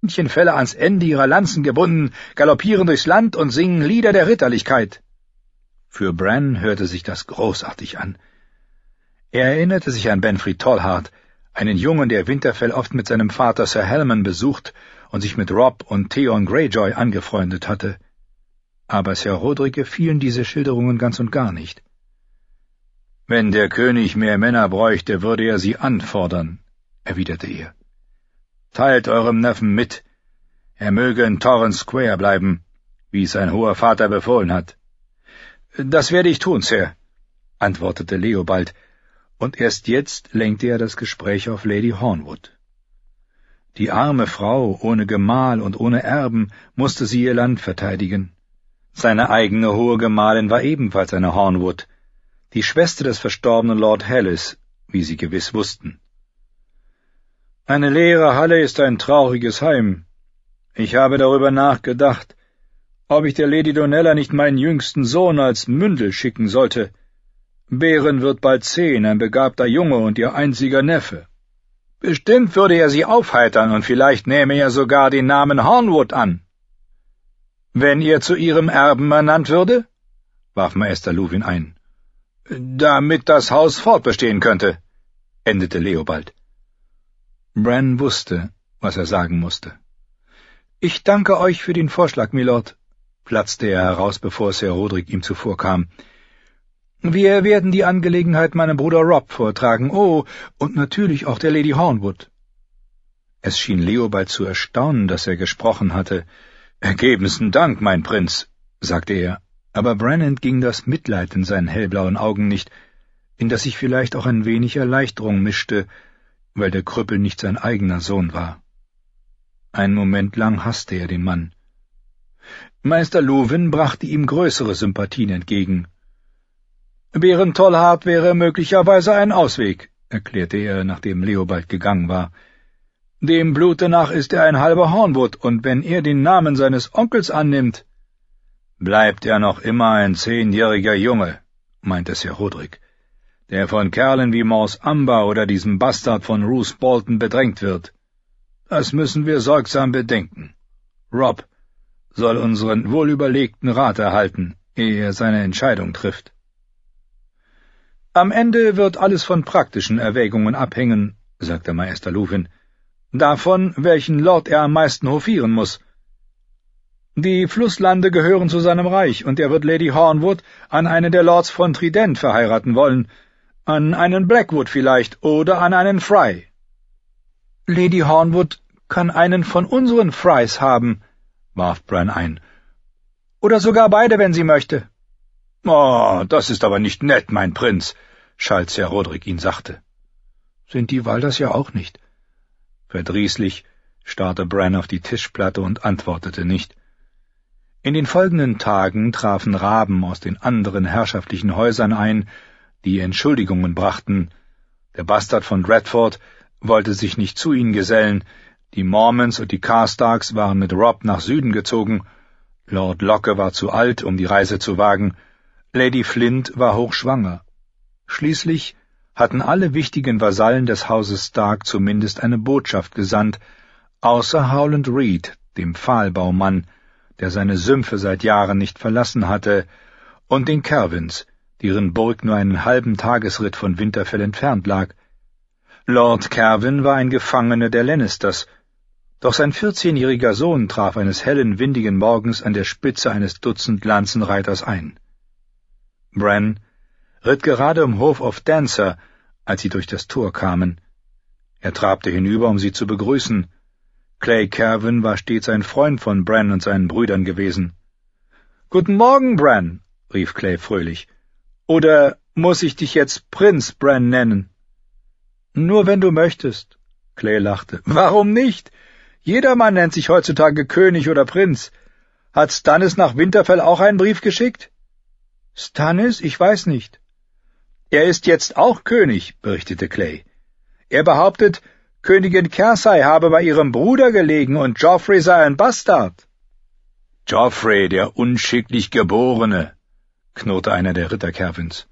Hähnchenfelle ans Ende ihrer Lanzen gebunden, galoppieren durchs Land und singen Lieder der Ritterlichkeit. Für Bran hörte sich das großartig an. Er erinnerte sich an Benfrey Tallhart, einen Jungen, der Winterfell oft mit seinem Vater Sir Helman besucht und sich mit Robb und Theon Greyjoy angefreundet hatte. Aber Sir Rodrik gefielen diese Schilderungen ganz und gar nicht. »Wenn der König mehr Männer bräuchte, würde er sie anfordern«, erwiderte er. »Teilt eurem Neffen mit. Er möge in Torrens Square bleiben, wie sein hoher Vater befohlen hat.« »Das werde ich tun, Sir«, antwortete Leobald, und erst jetzt lenkte er das Gespräch auf Lady Hornwood. Die arme Frau, ohne Gemahl und ohne Erben, musste sie ihr Land verteidigen. Seine eigene hohe Gemahlin war ebenfalls eine Hornwood, die Schwester des verstorbenen Lord Hellis, wie Sie gewiss wussten. »Eine leere Halle ist ein trauriges Heim. Ich habe darüber nachgedacht, ob ich der Lady Donella nicht meinen jüngsten Sohn als Mündel schicken sollte. Beren wird bald 10, ein begabter Junge und ihr einziger Neffe. Bestimmt würde er sie aufheitern, und vielleicht nähme er sogar den Namen Hornwood an.« »Wenn er zu ihrem Erben ernannt würde?« warf Maester Luwin ein. »Damit das Haus fortbestehen könnte«, endete Leobald. Bran wusste, was er sagen musste. »Ich danke euch für den Vorschlag, Milord«, platzte er heraus, bevor Sir Rodrik ihm zuvorkam. »Wir werden die Angelegenheit meinem Bruder Robb vortragen, und natürlich auch der Lady Hornwood.« Es schien Leobald zu erstaunen, dass er gesprochen hatte. »Ergebensten Dank, mein Prinz«, sagte er, aber Bran entging das Mitleid in seinen hellblauen Augen nicht, in das sich vielleicht auch ein wenig Erleichterung mischte, weil der Krüppel nicht sein eigener Sohn war. Einen Moment lang hasste er den Mann. Meister Luwin brachte ihm größere Sympathien entgegen. »Beren Tallhart wäre möglicherweise ein Ausweg«, erklärte er, nachdem Leobald gegangen war. »Dem Blute nach ist er ein halber Hornwood, und wenn er den Namen seines Onkels annimmt...« »Bleibt er noch immer ein 10-jähriger Junge«, meinte Sir Rodrik, »der von Kerlen wie Mors Amber oder diesem Bastard von Roose Bolton bedrängt wird. Das müssen wir sorgsam bedenken. Robb soll unseren wohlüberlegten Rat erhalten, ehe er seine Entscheidung trifft.« »Am Ende wird alles von praktischen Erwägungen abhängen«, sagte Maester Luwin, »davon, welchen Lord er am meisten hofieren muss. Die Flusslande gehören zu seinem Reich, und er wird Lady Hornwood an einen der Lords von Trident verheiraten wollen, an einen Blackwood vielleicht, oder an einen Fry.« »Lady Hornwood kann einen von unseren Frys haben«, warf Bran ein, »oder sogar beide, wenn sie möchte.« »Oh, das ist aber nicht nett, mein Prinz«, schalt Sir Rodrik ihn sachte. »Sind die Walders ja auch nicht.« Verdrießlich starrte Bran auf die Tischplatte und antwortete nicht. In den folgenden Tagen trafen Raben aus den anderen herrschaftlichen Häusern ein, die Entschuldigungen brachten. Der Bastard von Dreadford wollte sich nicht zu ihnen gesellen, die Mormonts und die Karstarks waren mit Robb nach Süden gezogen, Lord Locke war zu alt, um die Reise zu wagen, Lady Flint war hochschwanger. Schließlich hatten alle wichtigen Vasallen des Hauses Stark zumindest eine Botschaft gesandt, außer Howland Reed, dem Pfahlbaumann, der seine Sümpfe seit Jahren nicht verlassen hatte, und den Kerwins, deren Burg nur einen halben Tagesritt von Winterfell entfernt lag. Lord Kerwin war ein Gefangener der Lannisters, doch sein 14-jähriger Sohn traf eines hellen, windigen Morgens an der Spitze eines Dutzend Lanzenreiters ein. Bran ritt gerade im Hof of Dancer, als sie durch das Tor kamen. Er trabte hinüber, um sie zu begrüßen. Clay Kerwin war stets ein Freund von Bran und seinen Brüdern gewesen. »Guten Morgen, Bran«, rief Clay fröhlich. »Oder muss ich dich jetzt Prinz Bran nennen?« »Nur wenn du möchtest«, Clay lachte. »Warum nicht? Jedermann nennt sich heutzutage König oder Prinz. Hat Stannis nach Winterfell auch einen Brief geschickt?« »Stannis? Ich weiß nicht.« »Er ist jetzt auch König«, berichtete Clay. »Er behauptet, Königin Cersei habe bei ihrem Bruder gelegen und Joffrey sei ein Bastard.« »Joffrey, der unschicklich Geborene«, knurrte einer der Ritter Kerwins.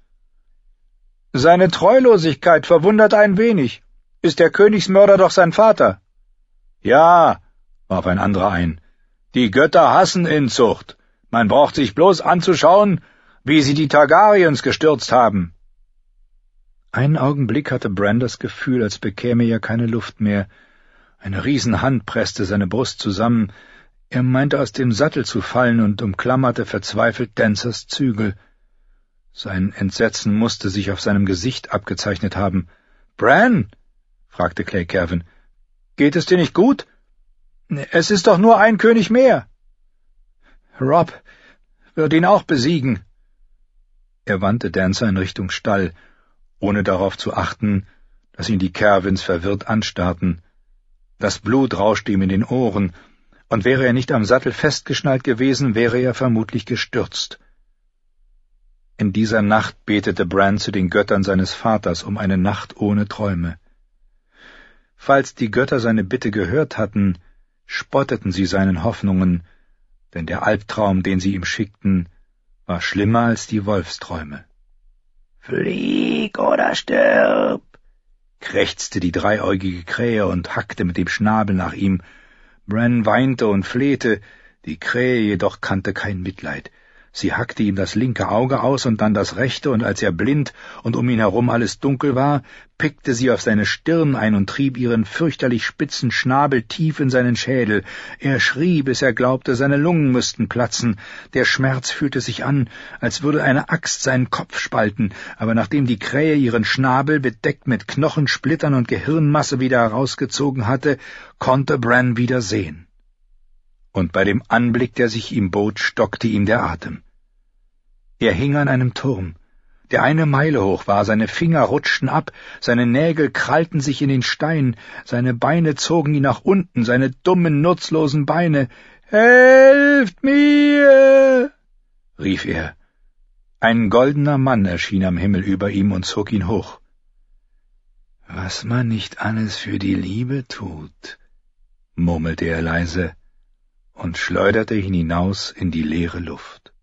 »Seine Treulosigkeit verwundert ein wenig. Ist der Königsmörder doch sein Vater?« »Ja«, warf ein anderer ein. »Die Götter hassen Inzucht. Man braucht sich bloß anzuschauen, wie sie die Targaryens gestürzt haben.« Einen Augenblick hatte Bran das Gefühl, als bekäme er keine Luft mehr. Eine Riesenhand presste seine Brust zusammen. Er meinte, aus dem Sattel zu fallen und umklammerte verzweifelt Dancers Zügel. Sein Entsetzen musste sich auf seinem Gesicht abgezeichnet haben. »Bran«, fragte Clay Cavan, »geht es dir nicht gut? Es ist doch nur ein König mehr.« »Robb wird ihn auch besiegen.« Er wandte Dancer in Richtung Stall, ohne darauf zu achten, dass ihn die Cavans verwirrt anstarrten. Das Blut rauschte ihm in den Ohren, und wäre er nicht am Sattel festgeschnallt gewesen, wäre er vermutlich gestürzt. In dieser Nacht betete Bran zu den Göttern seines Vaters um eine Nacht ohne Träume. Falls die Götter seine Bitte gehört hatten, spotteten sie seinen Hoffnungen, denn der Albtraum, den sie ihm schickten, war schlimmer als die Wolfsträume. »Flieg oder stirb«, krächzte die dreieugige Krähe und hackte mit dem Schnabel nach ihm. Bran weinte und flehte, die Krähe jedoch kannte kein Mitleid. Sie hackte ihm das linke Auge aus und dann das rechte, und als er blind und um ihn herum alles dunkel war, pickte sie auf seine Stirn ein und trieb ihren fürchterlich spitzen Schnabel tief in seinen Schädel. Er schrie, bis er glaubte, seine Lungen müssten platzen. Der Schmerz fühlte sich an, als würde eine Axt seinen Kopf spalten, aber nachdem die Krähe ihren Schnabel, bedeckt mit Knochensplittern und Gehirnmasse, wieder herausgezogen hatte, konnte Bran wieder sehen. Und bei dem Anblick, der sich ihm bot, stockte ihm der Atem. Er hing an einem Turm, der 1 Meile hoch war, seine Finger rutschten ab, seine Nägel krallten sich in den Stein, seine Beine zogen ihn nach unten, seine dummen, nutzlosen Beine. »Helft mir!« rief er. Ein goldener Mann erschien am Himmel über ihm und zog ihn hoch. »Was man nicht alles für die Liebe tut«, murmelte er leise und schleuderte ihn hinaus in die leere Luft.